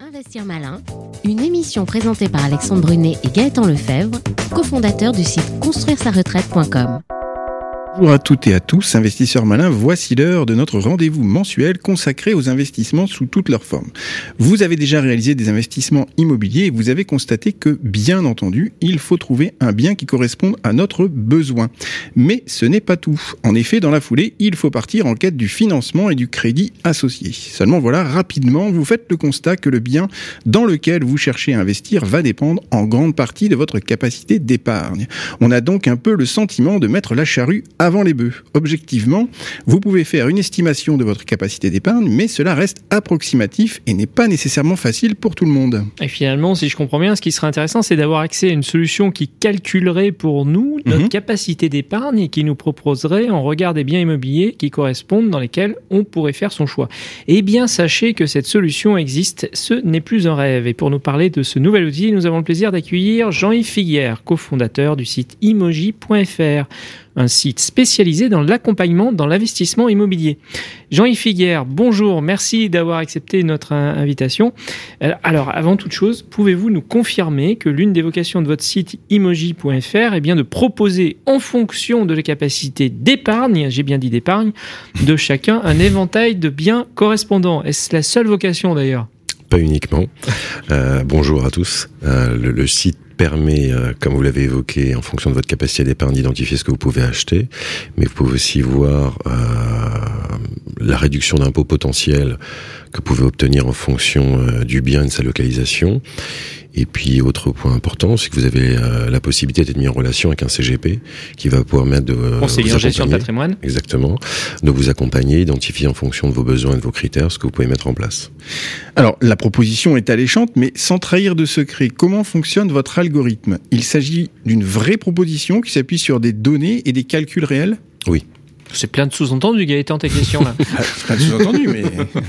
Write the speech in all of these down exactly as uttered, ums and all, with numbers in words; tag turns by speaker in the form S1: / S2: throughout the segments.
S1: Investir malin, une émission présentée par Alexandre Brunet et Gaëtan Lefebvre, cofondateurs du site construire sa retraite point com.
S2: Bonjour à toutes et à tous, investisseurs malins, voici l'heure de notre rendez-vous mensuel consacré aux investissements sous toutes leurs formes. Vous avez déjà réalisé des investissements immobiliers et vous avez constaté que, bien entendu, il faut trouver un bien qui corresponde à notre besoin. Mais ce n'est pas tout. En effet, dans la foulée, il faut partir en quête du financement et du crédit associé. Seulement voilà, rapidement, vous faites le constat que le bien dans lequel vous cherchez à investir va dépendre en grande partie de votre capacité d'épargne. On a donc un peu le sentiment de mettre la charrue à avant les bœufs. Objectivement, vous pouvez faire une estimation de votre capacité d'épargne, mais cela reste approximatif et n'est pas nécessairement facile pour tout le monde.
S3: Et finalement, si je comprends bien, ce qui serait intéressant, c'est d'avoir accès à une solution qui calculerait pour nous notre mmh. capacité d'épargne et qui nous proposerait, en regard des biens immobiliers qui correspondent, dans lesquels on pourrait faire son choix. Eh bien, sachez que cette solution existe, ce n'est plus un rêve. Et pour nous parler de ce nouvel outil, nous avons le plaisir d'accueillir Jean-Yves Figuière, cofondateur du site imoji point f r. Un site spécialisé dans l'accompagnement dans l'investissement immobilier. Jean-Yves Figuière, bonjour, merci d'avoir accepté notre invitation. Alors, avant toute chose, pouvez-vous nous confirmer que l'une des vocations de votre site imoji point f r est bien de proposer, en fonction de la capacité d'épargne, j'ai bien dit d'épargne, de chacun, un éventail de biens correspondants. Est-ce la seule vocation d'ailleurs ?
S4: Pas uniquement. Euh, bonjour à tous. Euh, le, le site permet, euh, comme vous l'avez évoqué, en fonction de votre capacité d'épargne, d'identifier ce que vous pouvez acheter, mais vous pouvez aussi voir euh, la réduction d'impôt potentiel que vous pouvez obtenir en fonction euh, du bien et de sa localisation. Et puis, autre point important, c'est que vous avez euh, la possibilité d'être mis en relation avec un C G P qui va pouvoir mettre de euh,
S3: conseiller en gestion de patrimoine.
S4: Exactement. De vous accompagner, identifier en fonction de vos besoins et de vos critères ce que vous pouvez mettre en place.
S2: Alors, la proposition est alléchante, mais sans trahir de secret. Comment fonctionne votre algorithme ? Il s'agit d'une vraie proposition qui s'appuie sur des données et des calculs réels ?
S4: Oui.
S3: C'est plein de sous-entendus, Gaëtan, tes questions là.
S2: C'est pas de sous-entendus, mais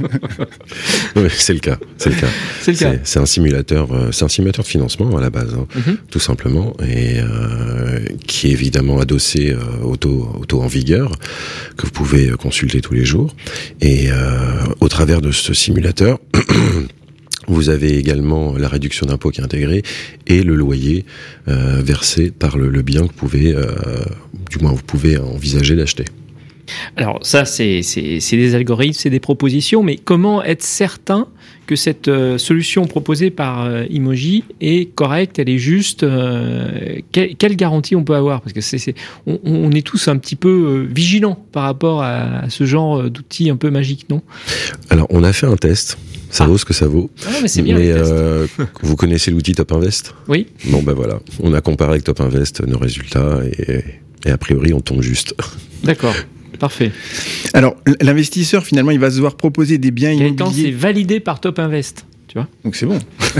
S4: oui, c'est le cas. C'est le cas.
S3: C'est le cas.
S4: C'est, c'est un simulateur, euh, c'est un simulateur de financement à la base, hein, mm-hmm. tout simplement, et euh, qui est évidemment adossé euh, au taux, au taux en vigueur que vous pouvez consulter tous les jours. Et euh, au travers de ce simulateur. Vous avez également la réduction d'impôt qui est intégrée et le loyer euh, versé par le, le bien que vous pouvez, euh, du moins vous pouvez envisager d'acheter.
S3: Alors ça, c'est, c'est, c'est des algorithmes, c'est des propositions, mais comment être certain que cette euh, solution proposée par euh, Imoji est correcte, elle est juste euh, quelle, quelle garantie on peut avoir ? Parce que c'est, c'est, on, on est tous un petit peu euh, vigilants par rapport à, à ce genre d'outils un peu magiques, non ?
S4: Alors, on a fait un test. Ça ah. vaut ce que ça vaut.
S3: Ah, mais c'est bien.
S4: Mais euh, vous connaissez l'outil Top Invest ?
S3: Oui.
S4: Bon, ben voilà. On a comparé avec Top Invest nos résultats et, et a priori, on tombe juste.
S3: D'accord. Parfait.
S2: Alors, l'investisseur, finalement, il va se voir proposer des biens immobiliers.
S3: Gaëtan, c'est validé par Top Invest, tu vois ?
S2: Donc c'est bon.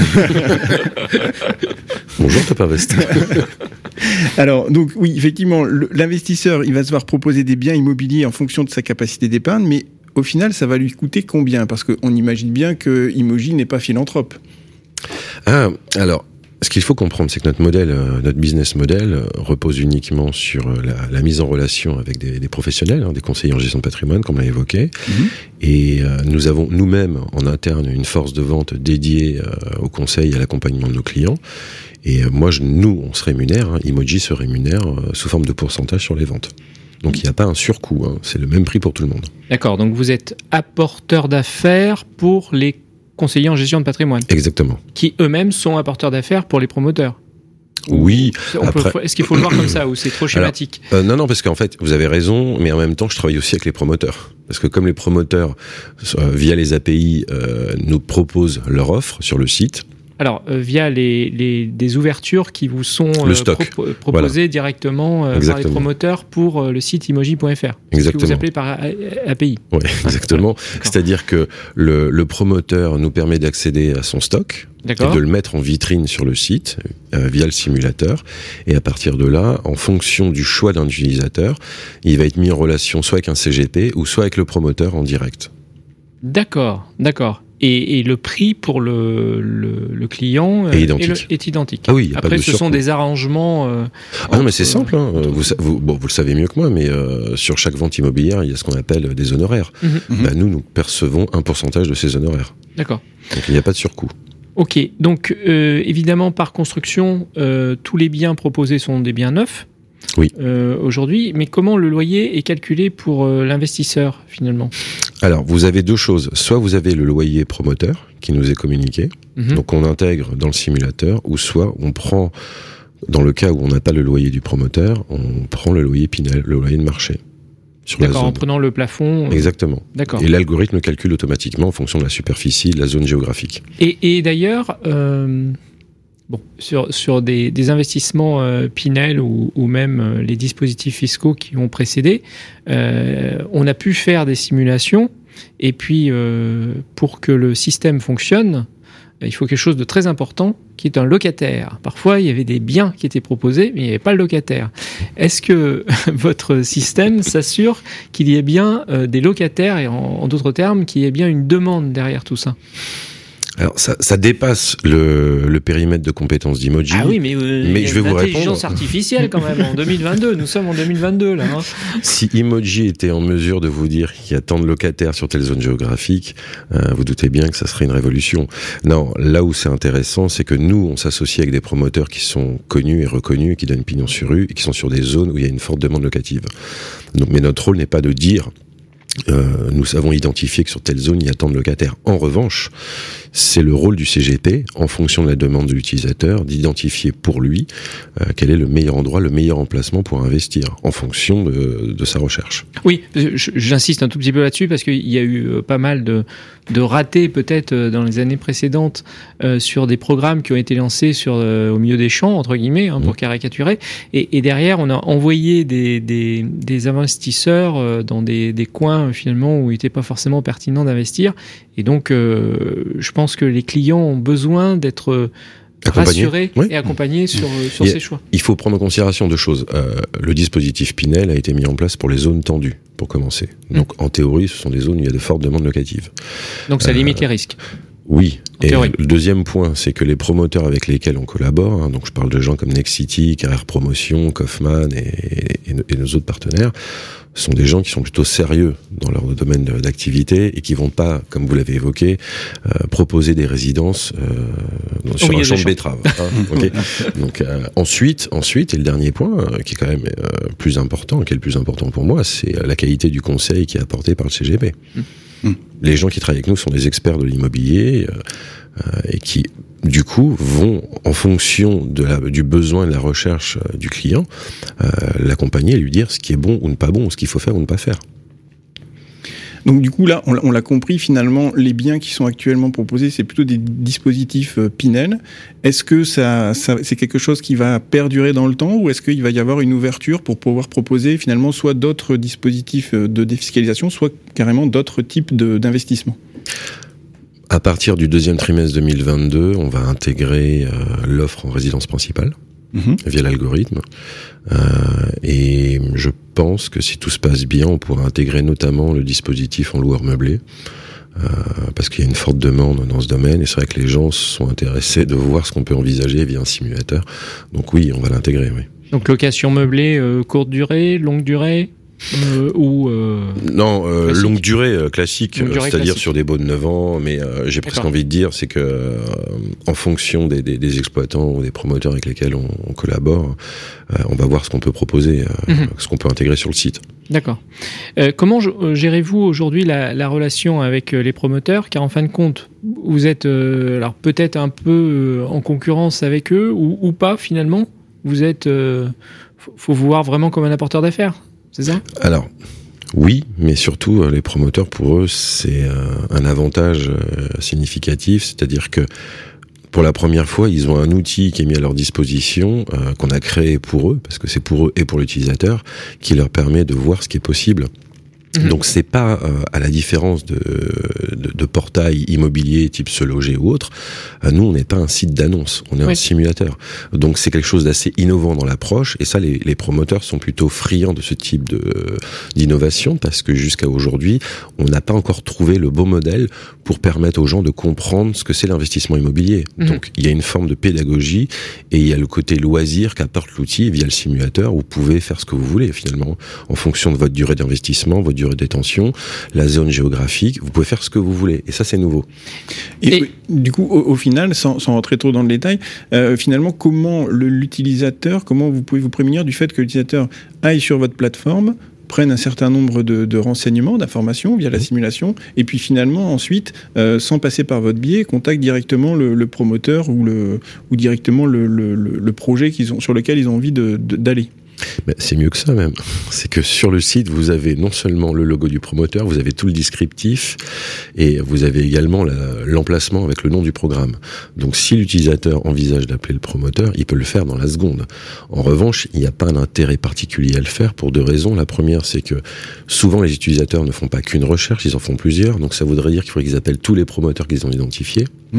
S4: Bonjour Top Invest.
S2: Alors, donc oui, effectivement, le, l'investisseur, il va se voir proposer des biens immobiliers en fonction de sa capacité d'épargne, mais au final, ça va lui coûter combien ? Parce qu'on imagine bien que Imoji n'est pas philanthrope.
S4: Ah, alors... Ce qu'il faut comprendre, c'est que notre modèle, notre business model repose uniquement sur la, la mise en relation avec des, des professionnels, hein, des conseillers en gestion de patrimoine, comme on l'a évoqué. Mmh. Et euh, nous avons nous-mêmes en interne une force de vente dédiée euh, au conseil et à l'accompagnement de nos clients. Et euh, moi, je, nous, on se rémunère, hein, Imoji se rémunère euh, sous forme de pourcentage sur les ventes. Donc il n'y a pas un surcoût, hein, c'est le même prix pour tout le monde.
S3: D'accord, donc vous êtes apporteur d'affaires pour les conseillers en gestion de patrimoine.
S4: Exactement.
S3: Qui eux-mêmes sont apporteurs d'affaires pour les promoteurs.
S4: Oui.
S3: On après... peut, est-ce qu'il faut le voir comme ça ou c'est trop schématique ?
S4: Alors, euh, Non, non, parce qu'en fait, vous avez raison, mais en même temps, je travaille aussi avec les promoteurs. Parce que comme les promoteurs, euh, via les A P I, euh, nous proposent leur offre sur le site.
S3: Alors, euh, via les, les, des ouvertures qui vous sont euh,
S4: le stock.
S3: Pro- proposées voilà. directement euh, par les promoteurs pour euh, le site imoji point f r. C'est ce que vous appelez par A P I.
S4: Oui, exactement. D'accord. C'est-à-dire que le, le promoteur nous permet d'accéder à son stock,
S3: D'accord.
S4: et de le mettre en vitrine sur le site euh, via le simulateur. Et à partir de là, en fonction du choix d'un utilisateur, il va être mis en relation soit avec un C G P ou soit avec le promoteur en direct.
S3: D'accord, d'accord. Et, et le prix pour le, le, le client
S4: est identique.
S3: Est, le, est identique.
S4: Ah oui,
S3: après, ce sont des arrangements. Euh,
S4: ah non, mais c'est simple. Hein. Vous, vous, bon, vous le savez mieux que moi, mais euh, sur chaque vente immobilière, il y a ce qu'on appelle des honoraires. Mm-hmm. Bah, nous, nous percevons un pourcentage de ces honoraires.
S3: D'accord.
S4: Donc il n'y a pas de surcoût.
S3: Ok, donc euh, évidemment par construction, euh, tous les biens proposés sont des biens neufs.
S4: Oui.
S3: Euh, aujourd'hui, mais comment le loyer est calculé pour euh, l'investisseur finalement ?
S4: Alors, vous avez deux choses. Soit vous avez le loyer promoteur qui nous est communiqué, mmh. donc on intègre dans le simulateur, ou soit on prend, dans le cas où on n'a pas le loyer du promoteur, on prend le loyer Pinel, le loyer de marché. Sur
S3: D'accord,
S4: la zone.
S3: En prenant le plafond.
S4: Exactement.
S3: D'accord.
S4: Et l'algorithme calcule automatiquement en fonction de la superficie, de la zone géographique.
S3: Et, et d'ailleurs, euh, bon, sur, sur des, des investissements euh, Pinel ou, ou même euh, les dispositifs fiscaux qui ont précédé, euh, on a pu faire des simulations. Et puis, euh, pour que le système fonctionne, il faut quelque chose de très important, qui est un locataire. Parfois, il y avait des biens qui étaient proposés, mais il n'y avait pas le locataire. Est-ce que votre système s'assure qu'il y ait bien euh, des locataires, et en, en d'autres termes, qu'il y ait bien une demande derrière tout ça ?
S4: Alors, ça, ça dépasse le, le périmètre de compétences d'Imoji.
S3: Ah oui, mais, euh,
S4: mais
S3: il y a
S4: je vais vous répondre.
S3: L'intelligence artificielle, quand même, en deux mille vingt-deux. Nous sommes en deux mille vingt-deux, là. Hein.
S4: Si Imoji était en mesure de vous dire qu'il y a tant de locataires sur telle zone géographique, euh, vous doutez bien que ça serait une révolution. Non, là où c'est intéressant, c'est que nous, on s'associe avec des promoteurs qui sont connus et reconnus, et qui donnent pignon sur rue, et qui sont sur des zones où il y a une forte demande locative. Donc, mais notre rôle n'est pas de dire... Euh, nous savons identifier que sur telle zone il y a tant de locataires. En revanche, c'est le rôle du C G P, en fonction de la demande de l'utilisateur, d'identifier pour lui euh, quel est le meilleur endroit, le meilleur emplacement pour investir, en fonction de, de sa recherche.
S3: Oui, j'insiste un tout petit peu là-dessus parce qu'il y a eu pas mal de, de ratés peut-être dans les années précédentes euh, sur des programmes qui ont été lancés sur, euh, au milieu des champs, entre guillemets, hein, pour mmh. caricaturer. Et, et derrière, on a envoyé des, des, des investisseurs euh, dans des, des coins finalement où il n'était pas forcément pertinent d'investir. Et donc, euh, je pense que les clients ont besoin d'être rassurés oui. et accompagnés sur, sur
S4: il,
S3: ces choix.
S4: Il faut prendre en considération deux choses. Euh, le dispositif Pinel a été mis en place pour les zones tendues, pour commencer. Donc, mmh. en théorie, ce sont des zones où il y a de fortes demandes locatives. Donc, ça
S3: euh, limite les risques.
S4: Oui. Et le deuxième point, c'est que les promoteurs avec lesquels on collabore, hein, donc je parle de gens comme Nexity, Carrère Promotion, Kaufman et, et, et nos autres partenaires, sont des gens qui sont plutôt sérieux dans leur domaine d'activité et qui vont pas, comme vous l'avez évoqué, euh, proposer des résidences euh, sur oui, un champ de betteraves. Hein, okay. Donc euh, ensuite, ensuite, et le dernier point euh, qui est quand même euh, plus important, qui est le plus important pour moi, c'est la qualité du conseil qui est apporté par le C G P. Mmh. Mmh. Les gens qui travaillent avec nous sont des experts de l'immobilier euh, et qui, du coup, vont, en fonction de la, du besoin et de la recherche euh, du client, euh, l'accompagner et lui dire ce qui est bon ou ne pas bon, ce qu'il faut faire ou ne pas faire.
S2: Donc du coup, là, on, on l'a compris, finalement, les biens qui sont actuellement proposés, c'est plutôt des dispositifs euh, Pinel. Est-ce que ça, ça, c'est quelque chose qui va perdurer dans le temps ou est-ce qu'il va y avoir une ouverture pour pouvoir proposer finalement soit d'autres dispositifs de défiscalisation, soit carrément d'autres types de, d'investissements ?
S4: À partir du deuxième trimestre deux mille vingt-deux, on va intégrer euh, l'offre en résidence principale mmh. via l'algorithme. Euh, et je pense que si tout se passe bien, on pourra intégrer notamment le dispositif en loueur meublé. Euh, parce qu'il y a une forte demande dans ce domaine et c'est vrai que les gens sont intéressés de voir ce qu'on peut envisager via un simulateur. Donc oui, on va l'intégrer, oui.
S3: Donc location meublée, euh, courte durée, longue durée Euh, ou euh,
S4: non euh, longue durée euh, classique,
S3: longue durée
S4: c'est-à-dire
S3: classique.
S4: Sur des baux de neuf ans, mais euh, j'ai presque D'accord. envie de dire c'est que euh, en fonction des, des, des exploitants ou des promoteurs avec lesquels on, on collabore, euh, on va voir ce qu'on peut proposer, euh, mm-hmm. ce qu'on peut intégrer sur le site.
S3: D'accord. Euh, comment gérez-vous aujourd'hui la, la relation avec les promoteurs ? Car en fin de compte, vous êtes euh, alors peut-être un peu en concurrence avec eux ou, ou pas finalement. Vous êtes, euh, faut, faut vous voir vraiment comme un apporteur d'affaires. C'est ça ?
S4: Alors, oui, mais surtout, les promoteurs, pour eux, c'est euh, un avantage euh, significatif, c'est-à-dire que pour la première fois, ils ont un outil qui est mis à leur disposition, euh, qu'on a créé pour eux, parce que c'est pour eux et pour l'utilisateur, qui leur permet de voir ce qui est possible. Mmh. Donc c'est pas euh, à la différence de, de, de portail immobilier type Se Loger ou autre, euh, nous on n'est pas un site d'annonce, on est oui. un simulateur. Donc c'est quelque chose d'assez innovant dans l'approche et ça les, les promoteurs sont plutôt friands de ce type de, d'innovation parce que jusqu'à aujourd'hui on n'a pas encore trouvé le beau modèle pour permettre aux gens de comprendre ce que c'est l'investissement immobilier. Mmh. Donc il y a une forme de pédagogie et il y a le côté loisir qu'apporte l'outil via le simulateur où vous pouvez faire ce que vous voulez finalement en fonction de votre durée d'investissement, votre durée durée de détention, la zone géographique. Vous pouvez faire ce que vous voulez. Et ça, c'est nouveau.
S2: Et, et du coup, au, au final, sans, sans rentrer trop dans le détail, euh, finalement, comment le, l'utilisateur, comment vous pouvez vous prémunir du fait que l'utilisateur aille sur votre plateforme, prennent un certain nombre de, de renseignements, d'informations via la simulation, et puis finalement, ensuite, euh, sans passer par votre biais, contactent directement le, le promoteur ou, le, ou directement le, le, le projet qu'ils ont, sur lequel ils ont envie de, de, d'aller.
S4: Ben, c'est mieux que ça même. C'est que sur le site, vous avez non seulement le logo du promoteur, vous avez tout le descriptif et vous avez également la, l'emplacement avec le nom du programme. Donc si l'utilisateur envisage d'appeler le promoteur, il peut le faire dans la seconde. En revanche, il n'y a pas d'intérêt particulier à le faire pour deux raisons. La première, c'est que souvent les utilisateurs ne font pas qu'une recherche, ils en font plusieurs. Donc ça voudrait dire qu'il faudrait qu'ils appellent tous les promoteurs qu'ils ont identifiés. Mmh.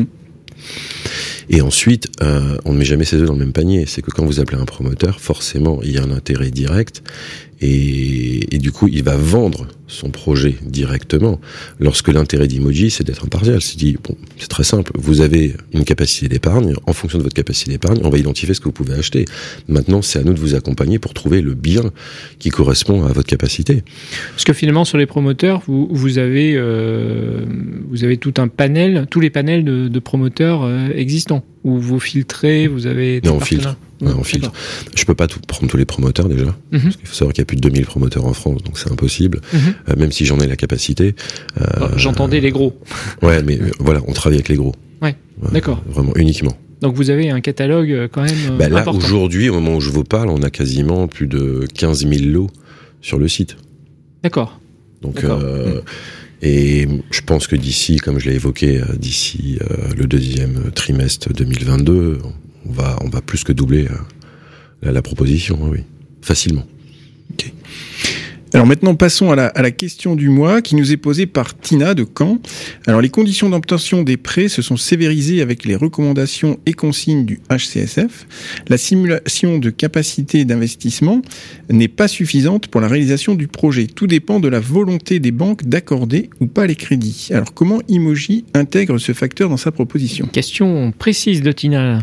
S4: Et ensuite, euh, on ne met jamais ses œufs dans le même panier. C'est que quand vous appelez un promoteur, forcément, il y a un intérêt direct. Et, et du coup, il va vendre son projet directement. Lorsque l'intérêt d'Imoji, c'est d'être impartial. C'est dit, bon, c'est très simple. Vous avez une capacité d'épargne. En fonction de votre capacité d'épargne, on va identifier ce que vous pouvez acheter. Maintenant, c'est à nous de vous accompagner pour trouver le bien qui correspond à votre capacité.
S3: Parce que finalement, sur les promoteurs, vous, vous avez, euh, vous avez tout un panel, tous les panels de, de promoteurs euh, existants, où vous filtrez, vous avez...
S4: Non, on filtre. Ouais, on filtre. Je peux pas tout, prendre tous les promoteurs déjà, mm-hmm. parce qu'il faut savoir qu'il y a plus de deux mille promoteurs en France, donc c'est impossible, mm-hmm. euh, même si j'en ai la capacité.
S3: Euh, J'entendais euh, les gros.
S4: Ouais, mais euh, voilà, on travaille avec les gros.
S3: Ouais, ouais, d'accord.
S4: Vraiment, uniquement.
S3: Donc vous avez un catalogue quand même euh,
S4: bah là,
S3: important.
S4: Aujourd'hui, au moment où je vous parle, on a quasiment plus de quinze mille lots sur le site.
S3: D'accord.
S4: Donc,
S3: d'accord.
S4: Euh, mmh. Et je pense que d'ici, comme je l'ai évoqué, d'ici euh, le deuxième trimestre deux mille vingt-deux, on va, on va plus que doubler euh, la, la proposition, oui, facilement.
S2: Ok. Alors maintenant, passons à la, à la question du mois qui nous est posée par Tina de Caen. Alors, les conditions d'obtention des prêts se sont sévérisées avec les recommandations et consignes du H C S F. La simulation de capacité d'investissement n'est pas suffisante pour la réalisation du projet. Tout dépend de la volonté des banques d'accorder ou pas les crédits. Alors, comment Imoji intègre ce facteur dans sa proposition ?
S3: Question précise de Tina.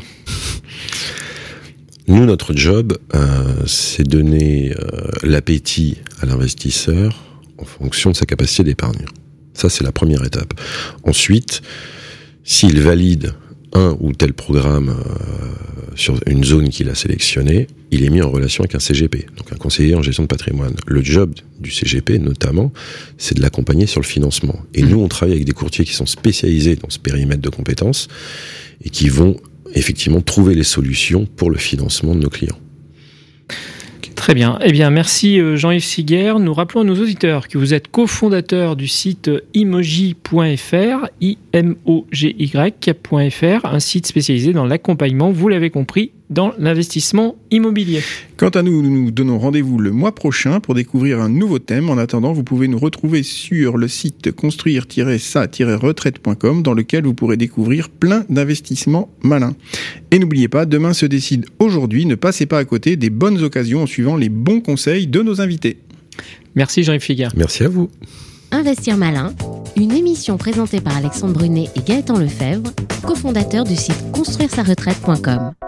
S4: Nous, notre job, euh, c'est donner euh, l'appétit à l'investisseur en fonction de sa capacité d'épargne. Ça, c'est la première étape. Ensuite, s'il valide un ou tel programme euh, sur une zone qu'il a sélectionnée, il est mis en relation avec un C G P, donc un conseiller en gestion de patrimoine. Le job du C G P, notamment, c'est de l'accompagner sur le financement. Et mmh. nous, on travaille avec des courtiers qui sont spécialisés dans ce périmètre de compétences et qui vont effectivement trouver les solutions pour le financement de nos clients.
S3: Très bien. Eh bien, merci Jean-Yves Siguer. Nous rappelons à nos auditeurs que vous êtes cofondateur du site imoji point f r, I M O G Y point f r, un site spécialisé dans l'accompagnement, vous l'avez compris, dans l'investissement immobilier.
S2: Quant à nous, nous nous donnons rendez-vous le mois prochain pour découvrir un nouveau thème. En attendant, vous pouvez nous retrouver sur le site construire tiret sa tiret retraite point com dans lequel vous pourrez découvrir plein d'investissements malins. Et n'oubliez pas, demain se décide aujourd'hui. Ne passez pas à côté des bonnes occasions en suivant les bons conseils de nos invités.
S3: Merci Jean-Yves Siguer.
S4: Merci à vous.
S1: Investir malin, une émission présentée par Alexandre Brunet et Gaëtan Lefebvre, cofondateurs du site construire sa retraite point com.